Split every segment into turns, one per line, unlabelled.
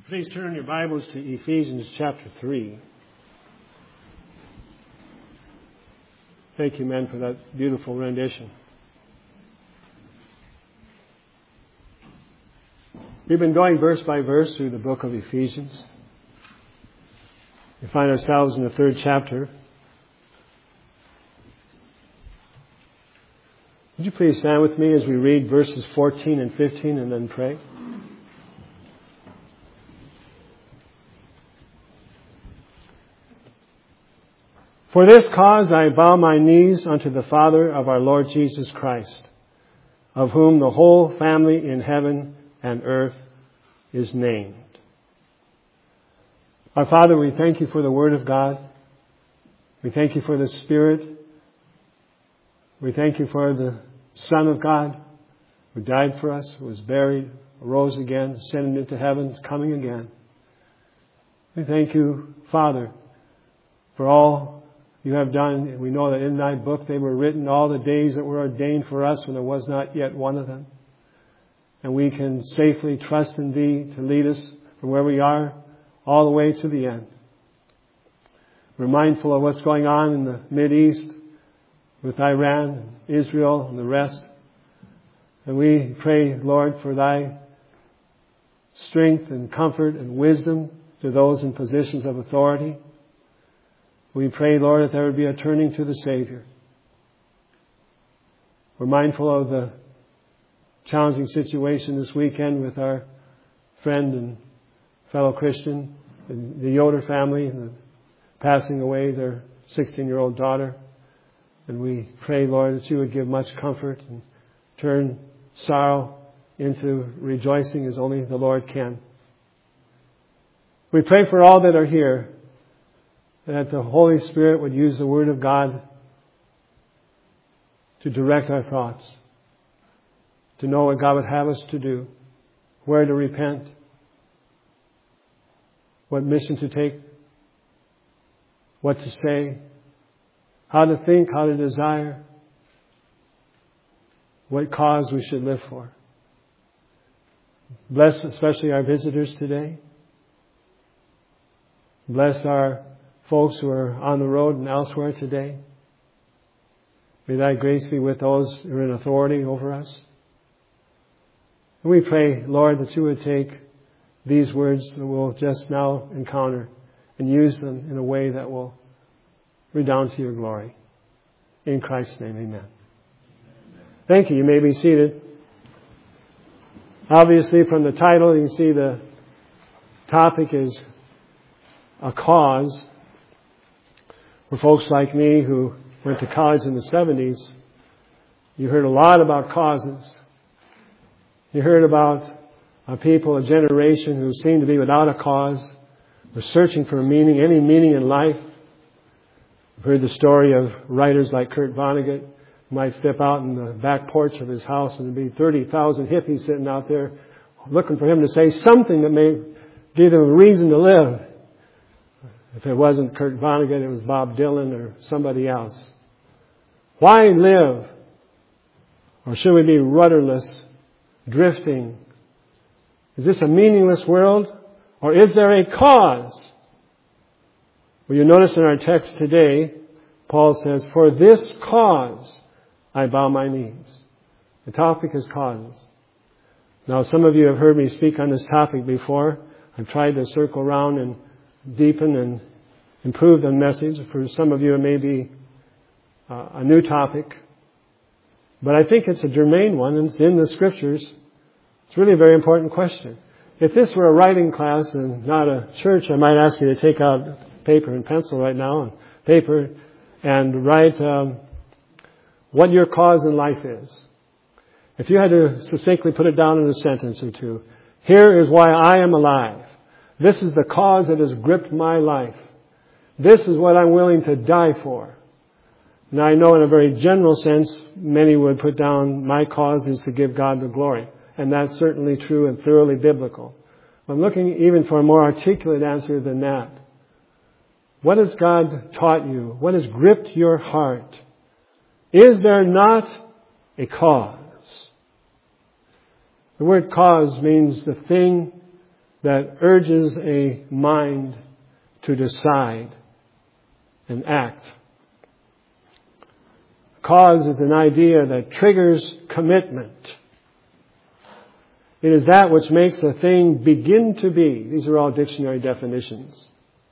Please turn your Bibles to Ephesians chapter 3. Thank you, men, for that beautiful rendition. We've been going verse by verse through the book of Ephesians. We find ourselves in the 3rd chapter. Would you please stand with me as we read verses 14 and 15 and then pray? For this cause I bow my knees unto the Father of our Lord Jesus Christ, of whom the whole family in heaven and earth is named. Our Father, we thank you for the Word of God. We thank you for the Spirit. We thank you for the Son of God who died for us, who was buried, arose again, ascended into heaven, is coming again. We thank you, Father, for all you have done. We know that in thy book they were written, all the days that were ordained for us when there was not yet one of them. And we can safely trust in thee to lead us from where we are all the way to the end. We're mindful of what's going on in the Mideast with Iran, Israel, and the rest. And we pray, Lord, for thy strength and comfort and wisdom to those in positions of authority. We pray, Lord, that there would be a turning to the Savior. We're mindful of the challenging situation this weekend with our friend and fellow Christian, the Yoder family, and the passing away their 16-year-old daughter. And we pray, Lord, that you would give much comfort and turn sorrow into rejoicing as only the Lord can. We pray for all that are here, that the Holy Spirit would use the Word of God to direct our thoughts, to know what God would have us to do, where to repent, what mission to take, what to say, how to think, how to desire, what cause we should live for. Bless especially our visitors today. Bless our folks who are on the road and elsewhere today. May thy grace be with those who are in authority over us. And we pray, Lord, that you would take these words that we'll just now encounter and use them in a way that will redound to your glory. In Christ's name, amen. Thank you. You may be seated. Obviously, from the title, you can see the topic is a cause. For folks like me who went to college in the 70s, you heard a lot about causes. You heard about a people, a generation who seemed to be without a cause, were searching for meaning, any meaning in life. I've heard the story of writers like Kurt Vonnegut who might step out in the back porch of his house and there'd be 30,000 hippies sitting out there looking for him to say something that may give them a reason to live. If it wasn't Kurt Vonnegut, it was Bob Dylan or somebody else. Why live? Or should we be rudderless, drifting? Is this a meaningless world? Or is there a cause? Well, you notice in our text today, Paul says, for this cause I bow my knees. The topic is causes. Now, some of you have heard me speak on this topic before. I've tried to circle around and deepen and improve the message. For some of you, it may be a new topic. But I think it's a germane one, and it's in the Scriptures. It's really a very important question. If this were a writing class and not a church, I might ask you to take out paper and pencil right now, and write what your cause in life is. If you had to succinctly put it down in a sentence or two, here is why I am alive. This is the cause that has gripped my life. This is what I'm willing to die for. Now, I know in a very general sense, many would put down my cause is to give God the glory. And that's certainly true and thoroughly biblical. I'm looking even for a more articulate answer than that. What has God taught you? What has gripped your heart? Is there not a cause? The word cause means the thing that urges a mind to decide and act. Cause is an idea that triggers commitment. It is that which makes a thing begin to be. These are all dictionary definitions.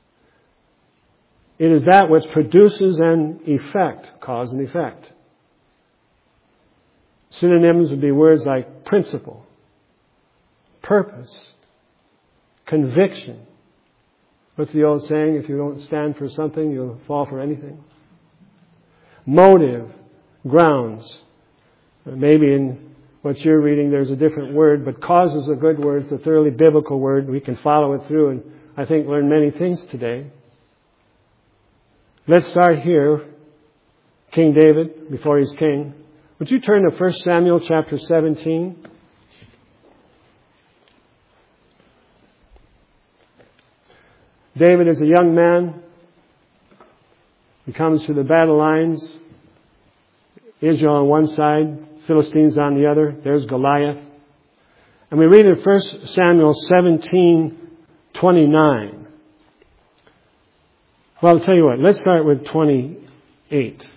It is that which produces an effect, cause and effect. Synonyms would be words like principle, purpose, conviction. What's the old saying? If you don't stand for something, you'll fall for anything. Motive, grounds. Maybe in what you're reading there's a different word, but cause is a good word. It's a thoroughly biblical word. We can follow it through and I think learn many things today. Let's start here. King David, before he's king. Would you turn to 1 Samuel chapter 17? David is a young man. He comes to the battle lines. Israel on one side, Philistines on the other. There's Goliath. And we read in 1 Samuel 17:29. Well, I'll tell you what. Let's start with 28.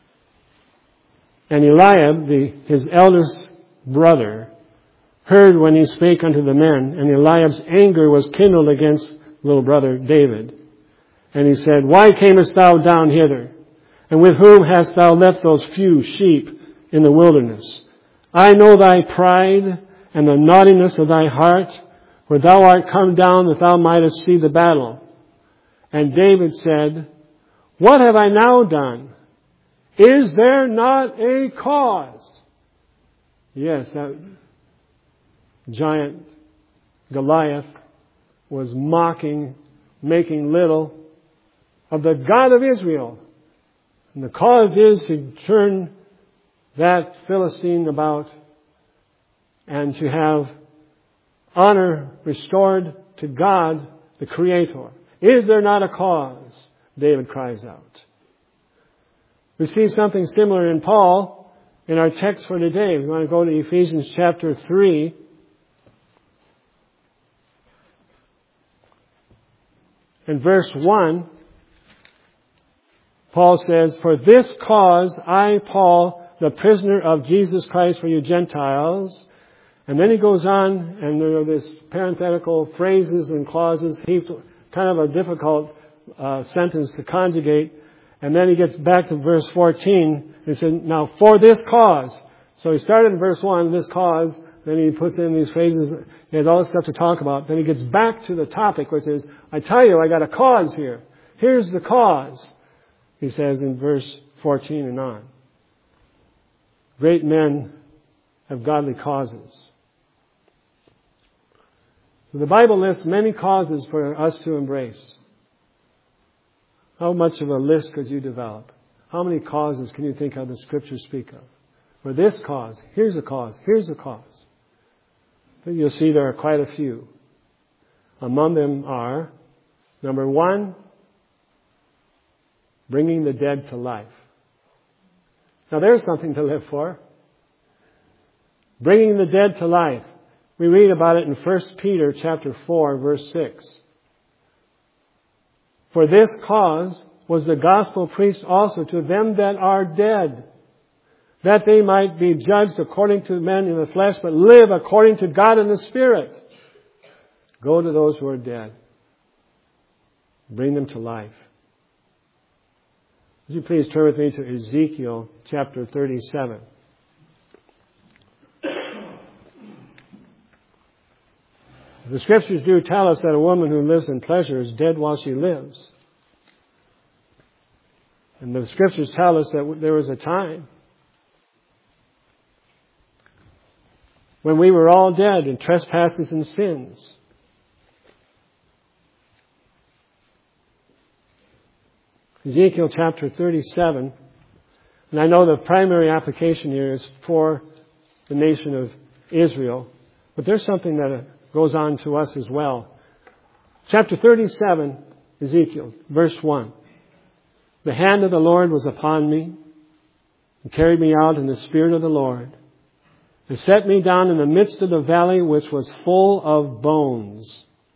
And Eliab, his eldest brother, heard when he spake unto the men, and Eliab's anger was kindled against little brother David. And he said, Why camest thou down hither? And with whom hast thou left those few sheep in the wilderness? I know thy pride and the naughtiness of thy heart, where thou art come down that thou mightest see the battle. And David said, What have I now done? Is there not a cause? Yes, that giant Goliath was mocking, making little of the God of Israel. And the cause is to turn that Philistine about and to have honor restored to God, the Creator. Is there not a cause? David cries out. We see something similar in Paul in our text for today. We want to go to Ephesians chapter 3. In verse 1, Paul says, For this cause I, Paul, the prisoner of Jesus Christ for you Gentiles. And then he goes on, and there are these parenthetical phrases and clauses, kind of a difficult sentence to conjugate. And then he gets back to verse 14. He said, Now for this cause. So he started in verse 1, this cause. Then he puts in these phrases. He has all this stuff to talk about. Then he gets back to the topic, which is, I tell you, I got a cause here. Here's the cause. He says in verse 14 and on. Great men have godly causes. The Bible lists many causes for us to embrace. How much of a list could you develop? How many causes can you think of the Scriptures speak of? For this cause, here's a cause, here's a cause. But you'll see there are quite a few. Among them are, number 1, bringing the dead to life. Now there's something to live for. Bringing the dead to life. We read about it in 1 Peter chapter 4, verse 6. For this cause was the gospel preached also to them that are dead, that they might be judged according to men in the flesh, but live according to God in the Spirit. Go to those who are dead. Bring them to life. Would you please turn with me to Ezekiel chapter 37. The Scriptures do tell us that a woman who lives in pleasure is dead while she lives. And the Scriptures tell us that there was a time when we were all dead in trespasses and sins. Ezekiel chapter 37. And I know the primary application here is for the nation of Israel. But there's something that goes on to us as well. Chapter 37, Ezekiel, verse 1. The hand of the Lord was upon me and carried me out in the spirit of the Lord and set me down in the midst of the valley which was full of bones.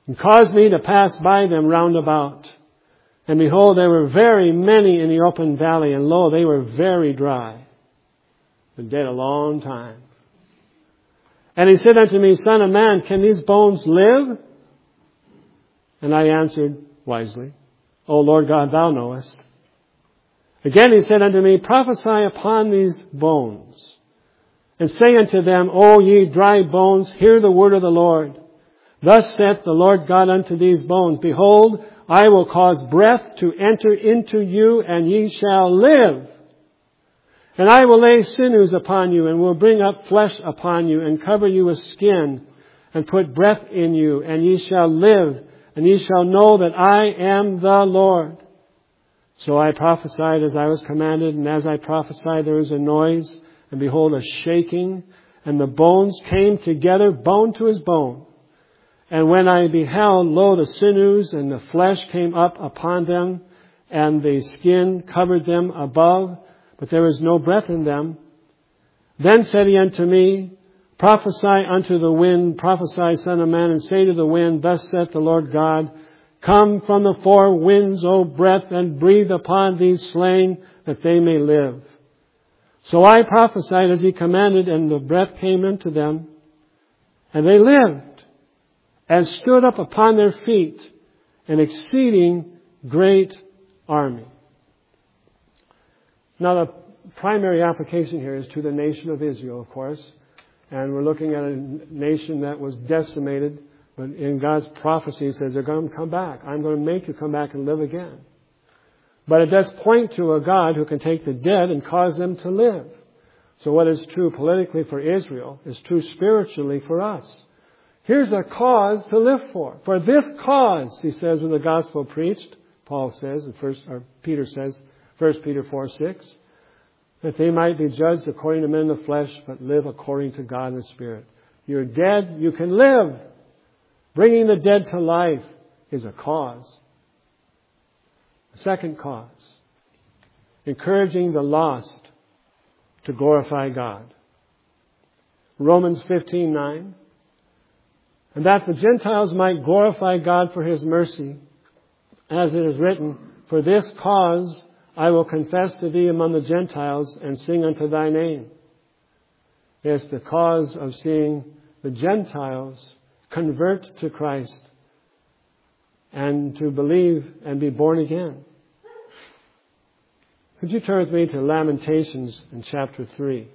and caused me to pass by them round about. And behold, there were very many in the open valley, and lo, they were very dry. Been dead a long time. And he said unto me, Son of man, can these bones live? And I answered wisely, O Lord God, thou knowest. Again he said unto me, Prophesy upon these bones, and say unto them, O ye dry bones, hear the word of the Lord. Thus saith the Lord God unto these bones, Behold, I will cause breath to enter into you, and ye shall live. And I will lay sinews upon you, and will bring up flesh upon you, and cover you with skin, and put breath in you, and ye shall live, and ye shall know that I am the Lord. So I prophesied as I was commanded, and as I prophesied there was a noise, and behold, a shaking, and the bones came together, bone to his bone. And when I beheld, lo, the sinews and the flesh came up upon them, and the skin covered them above, but there was no breath in them. Then said he unto me, Prophesy unto the wind, prophesy, Son of man, and say to the wind, Thus saith the Lord God, Come from the four winds, O breath, and breathe upon these slain, that they may live. So I prophesied as he commanded, and the breath came into them, and they lived, and stood up upon their feet, an exceeding great army. Now the primary application here is to the nation of Israel, of course. And we're looking at a nation that was decimated. But in God's prophecy, it says they're going to come back. I'm going to make you come back and live again. But it does point to a God who can take the dead and cause them to live. So what is true politically for Israel is true spiritually for us. Here's a cause to live for. For this cause, he says, when the gospel preached, Paul says, Peter says, 1 Peter 4:6, that they might be judged according to men of the flesh, but live according to God in the Spirit. You're dead, you can live. Bringing the dead to life is a cause. The second cause, encouraging the lost to glorify God. Romans 15:9, and that the Gentiles might glorify God for His mercy, as it is written, For this cause I will confess to thee among the Gentiles and sing unto thy name. It's the cause of seeing the Gentiles convert to Christ and to believe and be born again. Could you turn with me to Lamentations in chapter 3?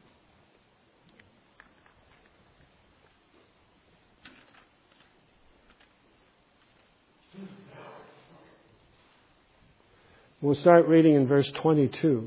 We'll start reading in verse 22.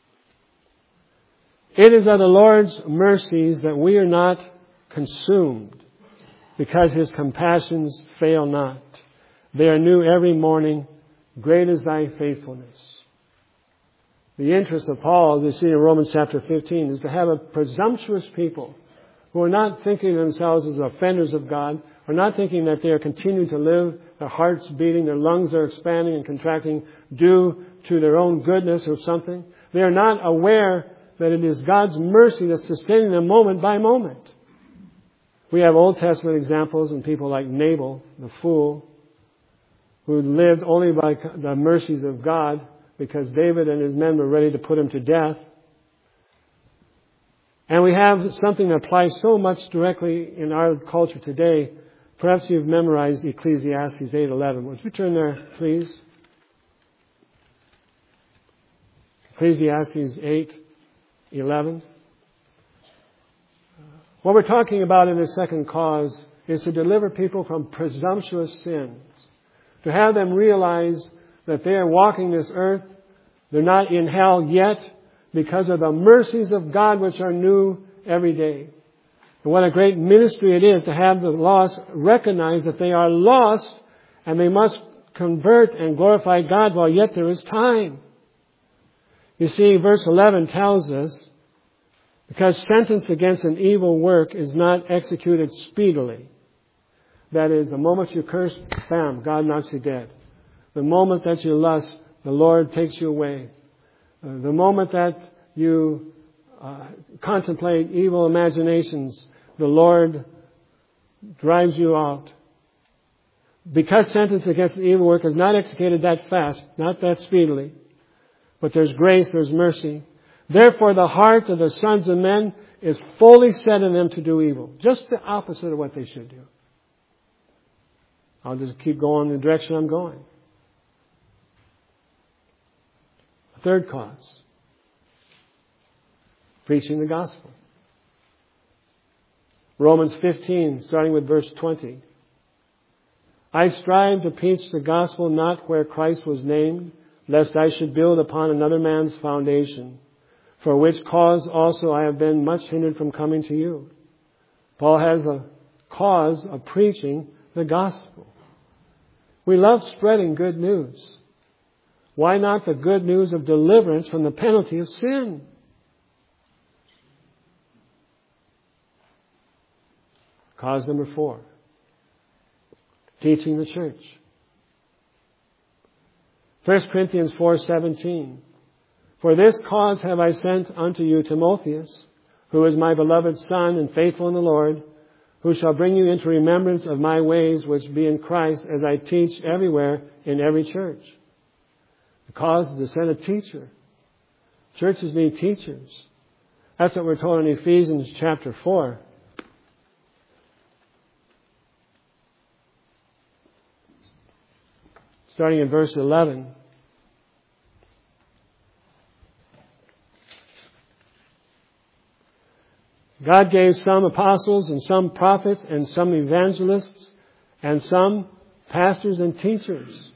It is of the Lord's mercies that we are not consumed, because His compassions fail not. They are new every morning. Great is thy faithfulness. The interest of Paul, as we see in Romans chapter 15, is to have a presumptuous people who are not thinking of themselves as offenders of God, are not thinking that they are continuing to live, their hearts beating, their lungs are expanding and contracting due to their own goodness or something. They are not aware that it is God's mercy that's sustaining them moment by moment. We have Old Testament examples in people like Nabal, the fool, who lived only by the mercies of God because David and his men were ready to put him to death. And we have something that applies so much directly in our culture today. Perhaps you've memorized Ecclesiastes 8:11. Would you turn there, please? Ecclesiastes 8:11. What we're talking about in this second cause is to deliver people from presumptuous sins. To have them realize that they are walking this earth. They're not in hell yet because of the mercies of God which are new every day. And what a great ministry it is to have the lost recognize that they are lost and they must convert and glorify God while yet there is time. You see, verse 11 tells us, because sentence against an evil work is not executed speedily. That is, the moment you curse, bam, God knocks you dead. The moment that you lust, the Lord takes you away. The moment that you contemplate evil imaginations, the Lord drives you out. because sentence against the evil work is not executed that fast, not that speedily, but there's grace, there's mercy. Therefore the heart of the sons of men is fully set in them to do evil. Just the opposite of what they should do. I'll just keep going in the direction I'm going. Third cause. Preaching the gospel. Romans 15, starting with verse 20. I strive to preach the gospel not where Christ was named, lest I should build upon another man's foundation, for which cause also I have been much hindered from coming to you. Paul has a cause of preaching the gospel. We love spreading good news. Why not the good news of deliverance from the penalty of sin? Cause number 4. Teaching the church. 1 Corinthians 4:17. For this cause have I sent unto you Timotheus, who is my beloved son and faithful in the Lord, who shall bring you into remembrance of my ways which be in Christ, as I teach everywhere in every church. The cause is to send a teacher. Churches need teachers. That's what we're told in Ephesians chapter 4. Starting in verse 11. God gave some apostles and some prophets and some evangelists and some pastors and teachers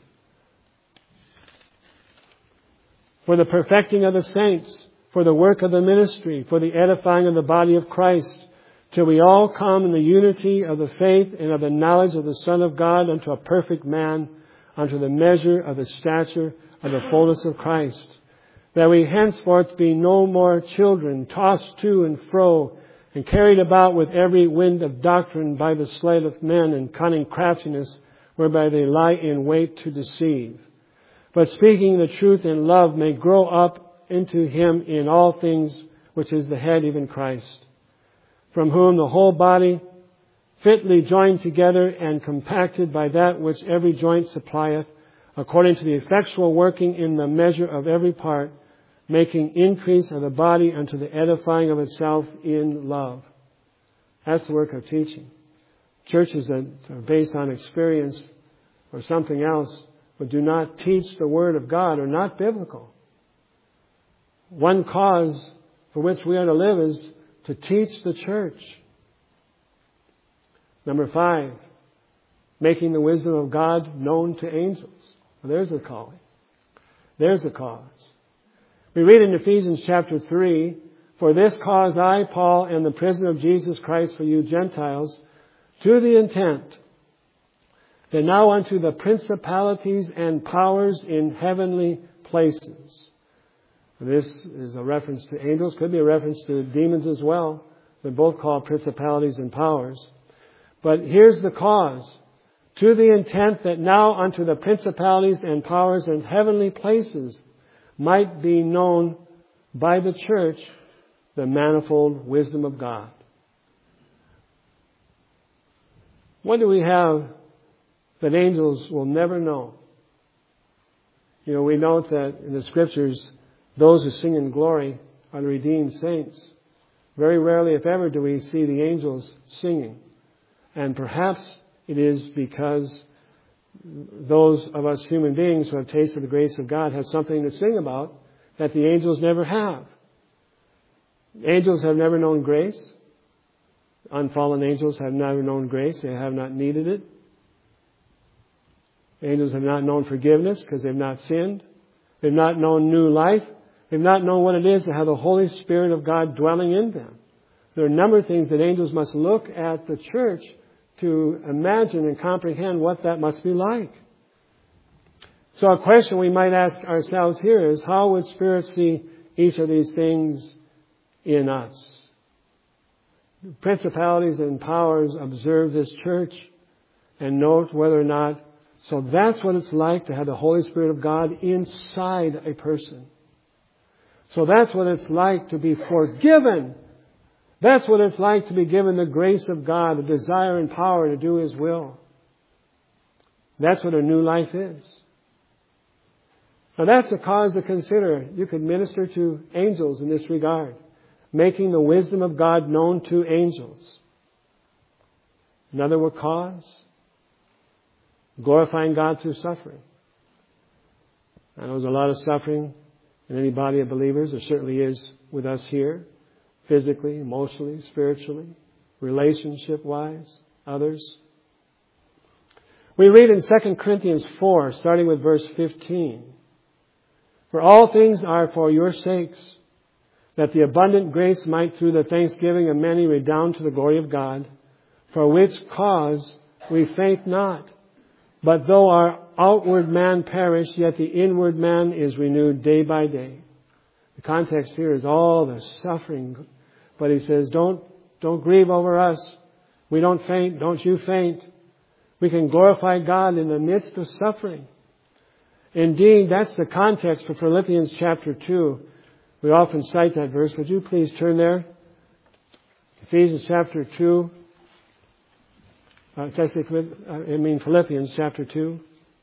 for the perfecting of the saints, for the work of the ministry, for the edifying of the body of Christ, till we all come in the unity of the faith and of the knowledge of the Son of God unto a perfect man, unto the measure of the stature of the fullness of Christ, that we henceforth be no more children, tossed to and fro, and carried about with every wind of doctrine by the sleight of men and cunning craftiness, whereby they lie in wait to deceive. But speaking the truth in love may grow up into Him in all things, which is the head, even Christ, from whom the whole body, fitly joined together and compacted by that which every joint supplieth, according to the effectual working in the measure of every part, making increase of the body unto the edifying of itself in love. That's the work of teaching. Churches that are based on experience or something else, but do not teach the Word of God, are not biblical. One cause for which we are to live is to teach the church. Number 5, making the wisdom of God known to angels. Well, there's a calling. There's a cause. We read in Ephesians chapter 3, for this cause I, Paul, am the prisoner of Jesus Christ for you Gentiles, to the intent that now unto the principalities and powers in heavenly places. This is a reference to angels, could be a reference to demons as well. They're both called principalities and powers. But here's the cause. To the intent that now unto the principalities and powers in heavenly places might be known by the church the manifold wisdom of God. What do we have that angels will never know? You know, we note that in the Scriptures, those who sing in glory are the redeemed saints. Very rarely, if ever, do we see the angels singing. And perhaps it is because those of us human beings who have tasted the grace of God have something to sing about that the angels never have. Angels have never known grace. Unfallen angels have never known grace. They have not needed it. Angels have not known forgiveness because they've not sinned. They've not known new life. They've not known what it is to have the Holy Spirit of God dwelling in them. There are a number of things that angels must look at the church to imagine and comprehend what that must be like. So a question we might ask ourselves here is, how would Spirit see each of these things in us? Principalities and powers observe this church and note whether or not. So that's what it's like to have the Holy Spirit of God inside a person. So that's what it's like to be forgiven. That's what it's like to be given the grace of God, the desire and power to do His will. That's what a new life is. Now that's a cause to consider. You could minister to angels in this regard, making the wisdom of God known to angels. Another cause, glorifying God through suffering. I know there's a lot of suffering in any body of believers. There certainly is with us here, physically, emotionally, spiritually, relationship-wise, others. We read in 2 Corinthians 4, starting with verse 15, "For all things are for your sakes, that the abundant grace might through the thanksgiving of many redound to the glory of God, for which cause we faint not. But though our outward man perish, yet the inward man is renewed day by day." The context here is all the suffering. But he says, don't grieve over us. We don't faint. Don't you faint. We can glorify God in the midst of suffering. Indeed, that's the context for Philippians chapter 2. We often cite that verse. Would you please turn there? Ephesians chapter 2. Philippians chapter 2.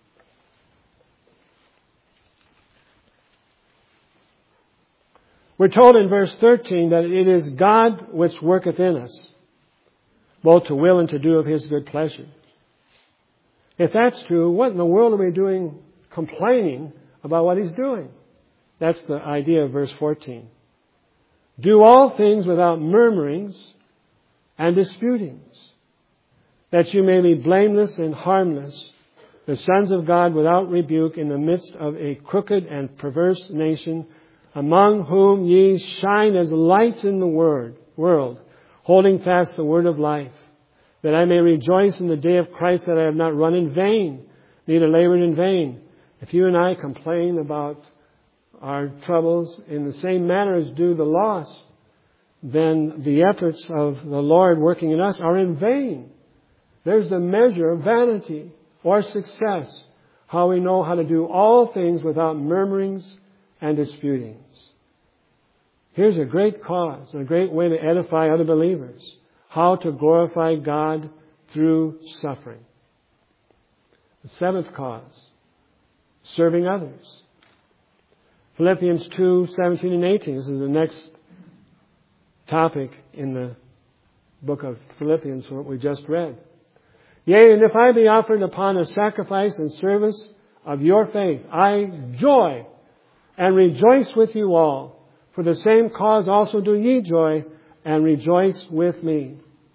We're told in verse 13 that it is God which worketh in us, both to will and to do of His good pleasure. If that's true, what in the world are we doing complaining about what He's doing? That's the idea of verse 14. "Do all things without murmurings and disputings, that you may be blameless and harmless, the sons of God without rebuke in the midst of a crooked and perverse nation, among whom ye shine as lights in the world, holding fast the word of life, that I may rejoice in the day of Christ, that I have not run in vain, neither labored in vain." If you and I complain about our troubles in the same manner as do the lost, then the efforts of the Lord working in us are in vain. There's the measure of vanity or success, how we know how to do all things without murmurings and disputings. Here's a great cause, a great way to edify other believers. How to glorify God through suffering. The seventh cause, serving others. Philippians 2, 17 and 18. This is the next topic in the book of Philippians, what we just read. "Yea, and if I be offered upon a sacrifice and service of your faith, I joy and rejoice with you all. For the same cause also do ye joy and rejoice with me."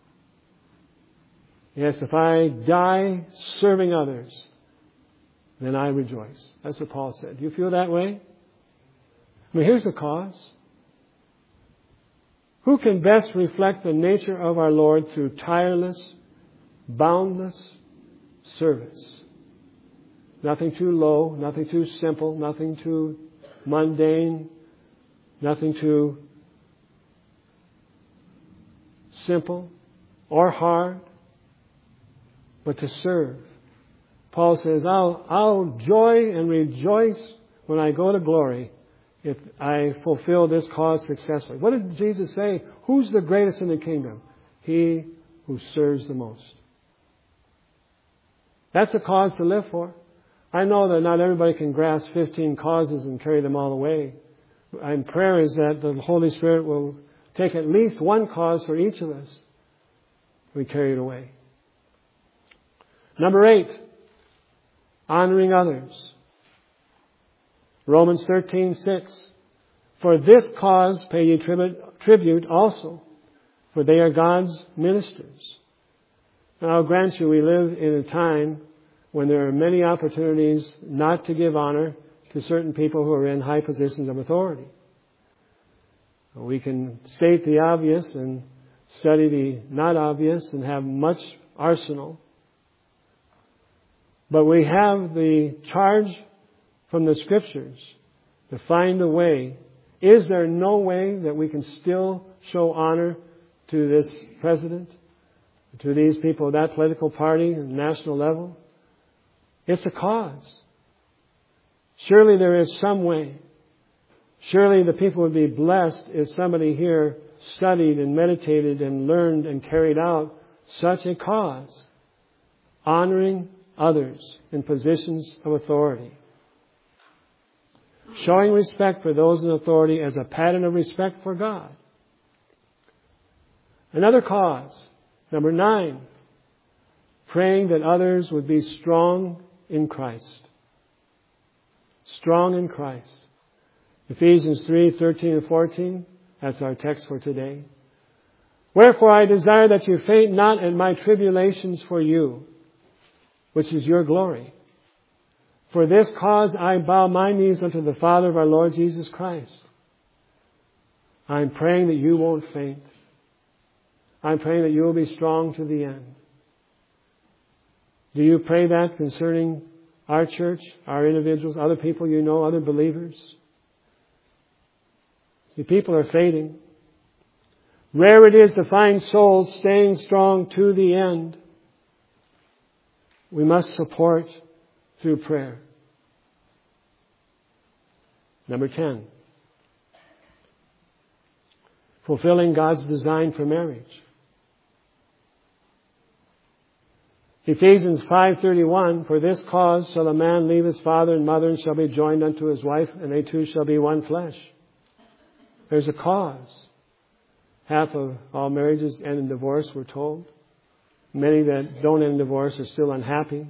Yes, if I die serving others, then I rejoice. That's what Paul said. Do you feel that way? I mean, here's the cause. Who can best reflect the nature of our Lord through tireless, boundless service? Nothing too low, nothing too simple, nothing too mundane, nothing too simple or hard, but to serve. Paul says, I'll joy and rejoice when I go to glory if I fulfill this cause successfully. What did Jesus say? Who's the greatest in the kingdom? He who serves the most. That's a cause to live for. I know that not everybody can grasp 15 causes and carry them all away. And prayer is that the Holy Spirit will take at least one cause for each of us. We carry it away. Number 8, honoring others. Romans 13:6. "For this cause pay ye tribute also, for they are God's ministers." Now I'll grant you, we live in a time when there are many opportunities not to give honor to certain people who are in high positions of authority. We can state the obvious and study the not obvious and have much arsenal. But we have the charge from the Scriptures to find a way. Is there no way that we can still show honor to this president, to these people of that political party at the national level? It's a cause. Surely there is some way. Surely the people would be blessed if somebody here studied and meditated and learned and carried out such a cause. Honoring others in positions of authority. Showing respect for those in authority as a pattern of respect for God. Another cause, number 9, praying that others would be strong in Christ. Strong in Christ. Ephesians 3:13 and 14, that's our text for today. Wherefore I desire that you faint not in my tribulations for you, which is your glory. For this cause I bow my knees unto the Father of our Lord Jesus Christ. I'm praying that you won't faint. I'm praying that you will be strong to the end. Do you pray that concerning our church, our individuals, other people you know, other believers? See, people are fading. Rare it is to find souls staying strong to the end. We must support through prayer. Number 10. Fulfilling God's design for marriage. Ephesians 5:31, for this cause shall a man leave his father and mother and shall be joined unto his wife, and they two shall be one flesh. There's a cause. Half of all marriages end in divorce, we're told. Many that don't end in divorce are still unhappy.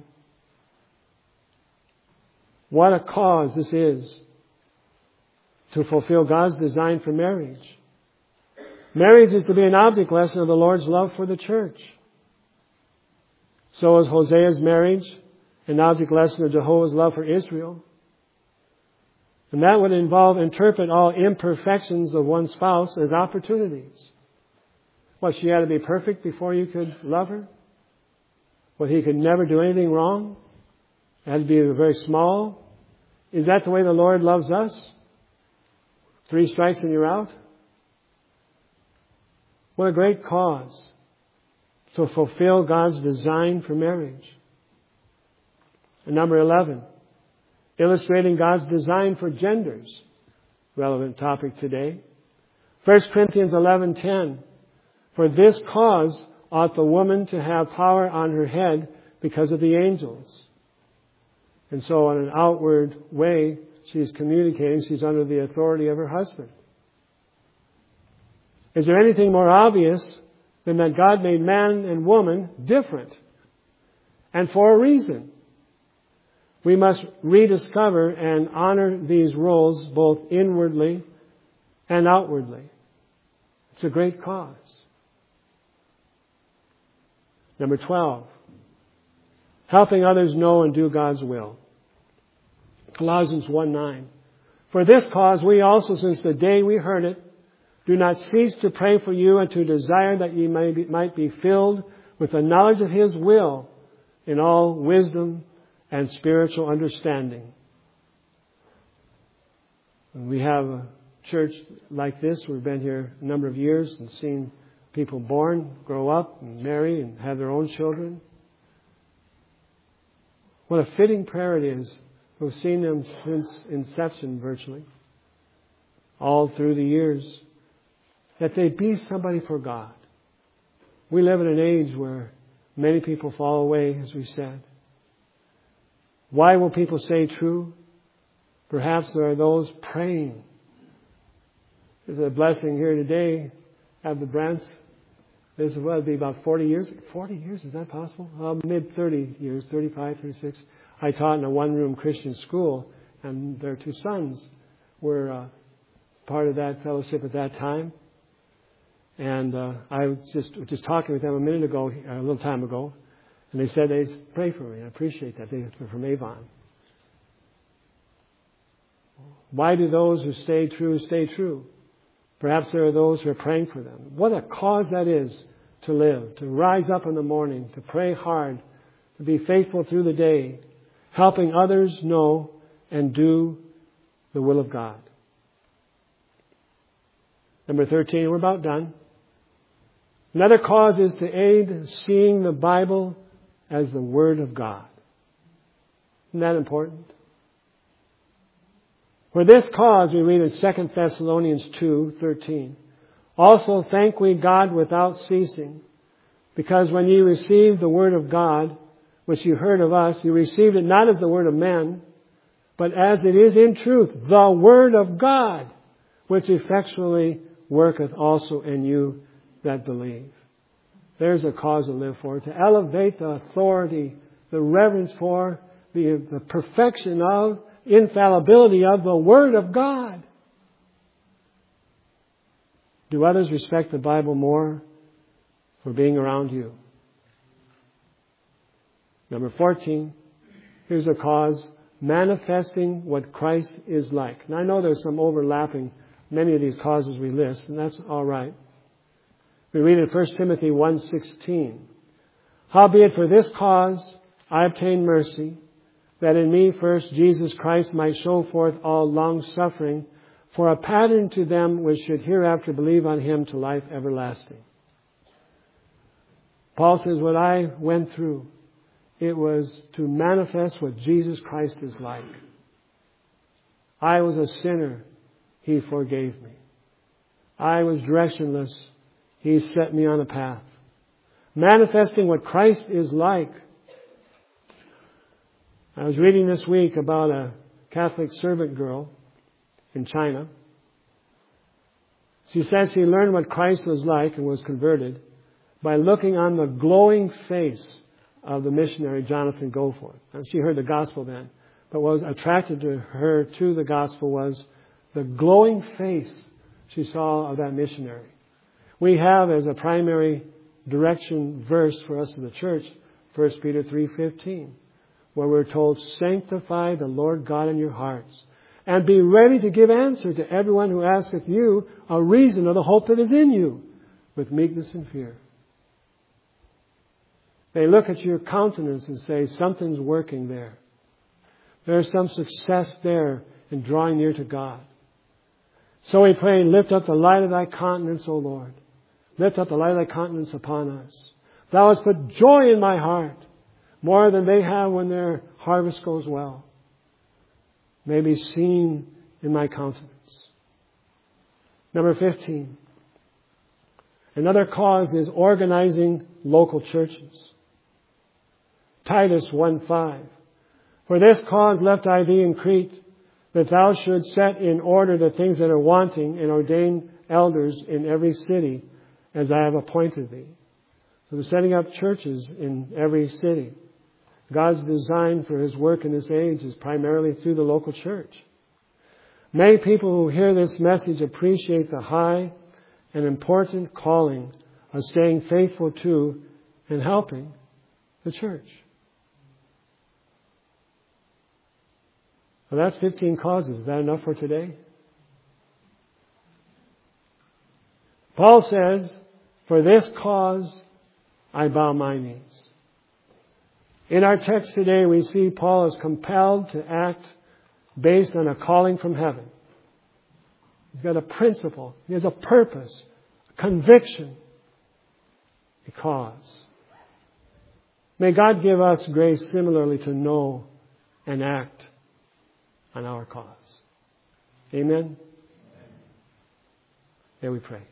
What a cause this is to fulfill God's design for marriage. Marriage is to be an object lesson of the Lord's love for the church. So is Hosea's marriage an object lesson of Jehovah's love for Israel. And that would involve interpret all imperfections of one's spouse as opportunities. What, she had to be perfect before you could love her? What, he could never do anything wrong? It had to be very small? Is that the way the Lord loves us? 3 strikes and you're out? What a great cause to fulfill God's design for marriage. And number 11, illustrating God's design for genders. Relevant topic today. 1 Corinthians 11:10. For this cause ought the woman to have power on her head because of the angels. And so in an outward way, she's communicating she's under the authority of her husband. Is there anything more obvious than that God made man and woman different? And for a reason. We must rediscover and honor these roles both inwardly and outwardly. It's a great cause. Number 12. Helping others know and do God's will. Colossians 1:9. For this cause we also, since the day we heard it, do not cease to pray for you and to desire that ye might be filled with the knowledge of His will in all wisdom and spiritual understanding. When we have a church like this, we've been here a number of years and seen people born, grow up, and marry, and have their own children. What a fitting prayer it is. We've seen them since inception virtually, all through the years, that they be somebody for God. We live in an age where many people fall away, as we said. Why will people say true? Perhaps there are those praying. There's a blessing here today. Have the Brants. This will be about 40 years. 40 years, is that possible? Mid-30 years, 35, 36. I taught in a one-room Christian school, and their 2 sons were part of that fellowship at that time. And I was just talking with them a little time ago, and they said they pray for me. I appreciate that. They're from Avon. Why do those who stay true stay true? Perhaps there are those who are praying for them. What a cause that is to live, to rise up in the morning, to pray hard, to be faithful through the day, helping others know and do the will of God. Number 13, we're about done. Another cause is to aid seeing the Bible as the Word of God. Isn't that important? For this cause, we read in 2 Thessalonians 2:13. Also thank we God without ceasing, because when ye received the Word of God, which you heard of us, you received it not as the word of men, but as it is in truth, the word of God, which effectually worketh also in you that believe. There's a cause to live for, to elevate the authority, the reverence for, the perfection of, infallibility of the Word of God. Do others respect the Bible more for being around you? Number 14, here's a cause, manifesting what Christ is like. Now I know there's some overlapping, many of these causes we list, and that's all right. We read in 1 Timothy 1:16, howbeit for this cause I obtained mercy, that in me first Jesus Christ might show forth all long suffering, for a pattern to them which should hereafter believe on Him to life everlasting. Paul says, what I went through, it was to manifest what Jesus Christ is like. I was a sinner. He forgave me. I was directionless. He set me on a path. Manifesting what Christ is like. I was reading this week about a Catholic servant girl in China. She said she learned what Christ was like and was converted by looking on the glowing face of the missionary Jonathan Goforth. And she heard the gospel then. But what was attracted to her to the gospel was the glowing face she saw of that missionary. We have as a primary direction verse for us as a church, 1 Peter 3:15, where we're told, sanctify the Lord God in your hearts, and be ready to give answer to everyone who asketh you a reason of the hope that is in you, with meekness and fear. They look at your countenance and say, something's working there. There's some success there in drawing near to God. So we pray, lift up the light of thy countenance, O Lord. Lift up the light of thy countenance upon us. Thou hast put joy in my heart, more than they have when their harvest goes well. May be seen in my countenance. Number 15. Another cause is organizing local churches. Titus 1:5. For this cause left I thee in Crete, that thou shouldst set in order the things that are wanting, and ordain elders in every city, as I have appointed thee. So we're setting up churches in every city. God's design for His work in this age is primarily through the local church. Many people who hear this message appreciate the high and important calling of staying faithful to and helping the church. Well, that's 15 causes. Is that enough for today? Paul says, for this cause I bow my knees. In our text today, we see Paul is compelled to act based on a calling from heaven. He's got a principle. He has a purpose, a conviction, a cause. May God give us grace similarly to know and act on our cause. Amen? Here we pray.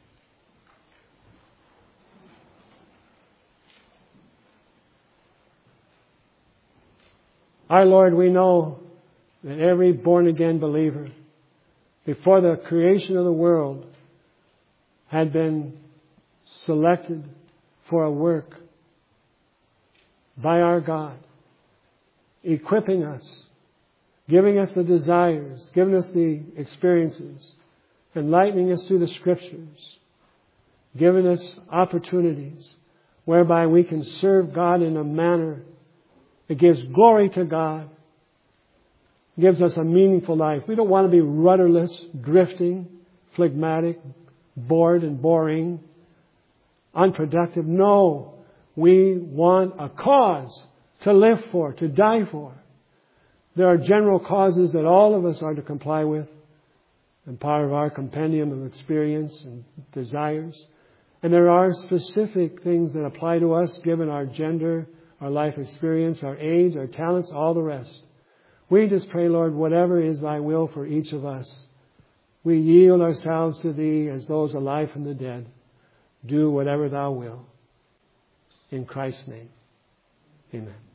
Our Lord, we know that every born-again believer, before the creation of the world, had been selected for a work by our God, equipping us, giving us the desires, giving us the experiences, enlightening us through the Scriptures, giving us opportunities whereby we can serve God in a manner that gives glory to God, gives us a meaningful life. We don't want to be rudderless, drifting, phlegmatic, bored and boring, unproductive. No, we want a cause to live for, to die for. There are general causes that all of us are to comply with, and part of our compendium of experience and desires. And there are specific things that apply to us given our gender, our life experience, our age, our talents, all the rest. We just pray, Lord, whatever is thy will for each of us, we yield ourselves to thee as those alive from the dead. Do whatever thou wilt. In Christ's name, amen.